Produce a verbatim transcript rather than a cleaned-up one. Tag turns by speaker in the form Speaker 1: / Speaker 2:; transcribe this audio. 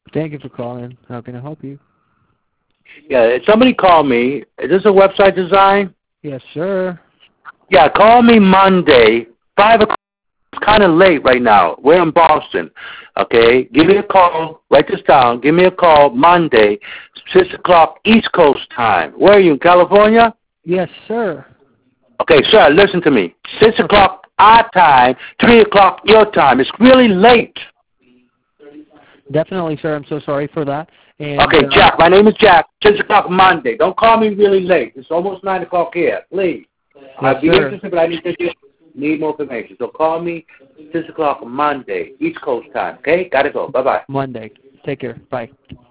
Speaker 1: Thank you for calling. How can I help you?
Speaker 2: Yeah, somebody call me. Is this a website design?
Speaker 1: Yes, sir.
Speaker 2: Yeah, call me Monday, five o'clock. It's kind of late right now. We're in Boston, okay? Give me a call. Write this down. Give me a call Monday, six o'clock East Coast time. Where are you, in California?
Speaker 1: Yes, sir.
Speaker 2: Okay, sir, listen to me. six
Speaker 1: Okay.
Speaker 2: o'clock our time, three o'clock your time. It's really late.
Speaker 1: Definitely, sir. I'm so sorry for that. And
Speaker 2: Okay,
Speaker 1: uh,
Speaker 2: Jack. My name is Jack. six o'clock Monday. Don't call me really late. It's almost nine o'clock here. Please.
Speaker 1: yes,
Speaker 2: I'd be
Speaker 1: sir.
Speaker 2: interested, but I need to get, need more information. So call me six o'clock Monday, East Coast time. Okay? Gotta go. Bye-bye.
Speaker 1: Monday. Take care. Bye.